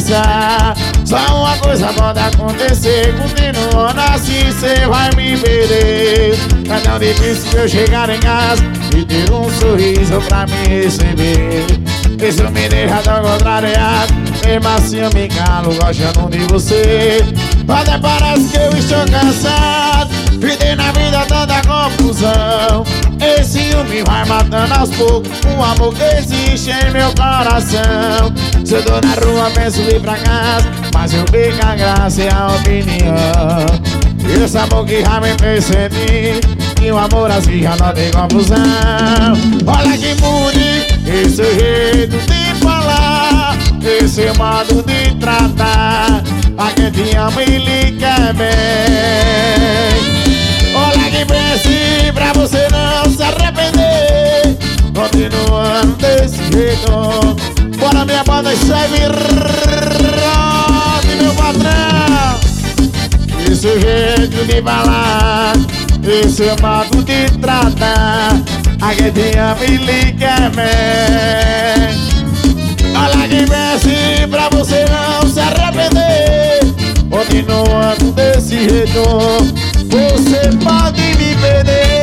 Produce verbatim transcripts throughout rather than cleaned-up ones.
pensar. Só uma coisa pode acontecer, continuando assim cê vai me perder. É tão difícil eu chegar em casa e ter um sorriso pra me receber. Isso me deixa tão contrariado, mesmo assim eu me calo gostando de você. Até parece que eu estou cansado e tem na vida tanta confusão. Esse ciúme vai matando aos poucos o amor que existe em meu coração. Se eu tô na rua penso ir pra casa, mas eu perco a graça e a opinião. Esse amor que já me fez sentir que o amor assim já não tem confusão. Olha que mude esse jeito de falar, esse modo de tratar a quem te ama e lhe quer bem. Olha que pense pra você não se arrepender, continuando desse jeito. Bora minha banda e serve rock, meu patrão. Esse jeito de falar, esse modo de tratar a quem te ama e lhe quer bem. Olha que pense pra você não se arrepender, continuando desse jeito, você pode me perder.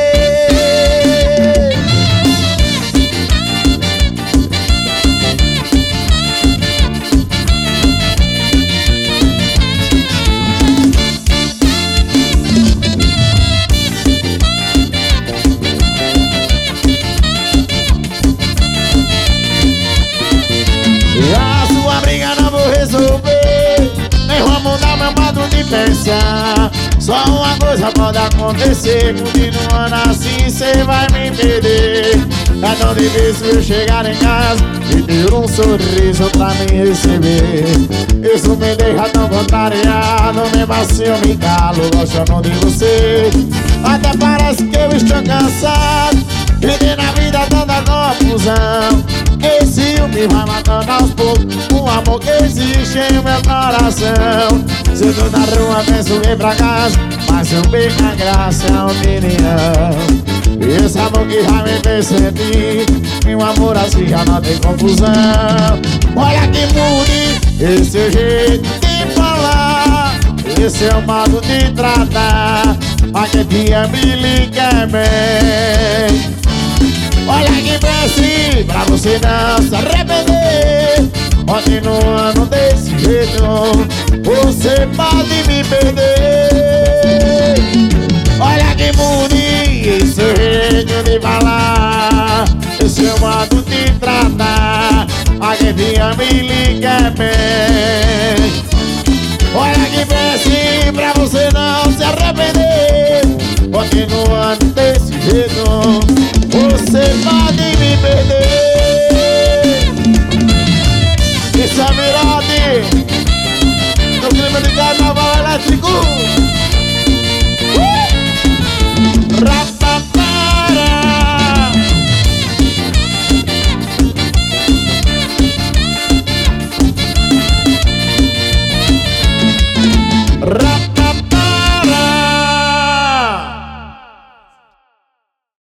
A sua briga não vou resolver, nem vou mudar meu modo de pensar. Só uma coisa pode acontecer, continuando assim cê vai me perder. É tão difícil eu chegar em casa e ter um sorriso pra me receber. Isso me deixa tão contrariado, mesmo assim eu me calo gostando de você. Até parece que eu estou cansado e tem na vida tanta confusão. Esse ciúme vai matando aos poucos o amor que existe em meu coração. Se eu tô na rua penso em ir pra casa, mas eu perco a graça e a opinião. Esse amor que já me fez sentir que um amor assim já não tem confusão. Olha que mude esse jeito de falar, esse é o modo de tratar a quem te ama e lhe quer bem. Olha que pense pra você não se arrepender, continuando desse jeito, você pode me perder. Olha que mude esse jeito de falar, esse é o modo de tratar a quem te ama e lhe quer bem. Olha que pense pra você não se arrepender, continuando desse jeito, você pode me perder. Esse é Mirade, no clima de carnaval elétrico.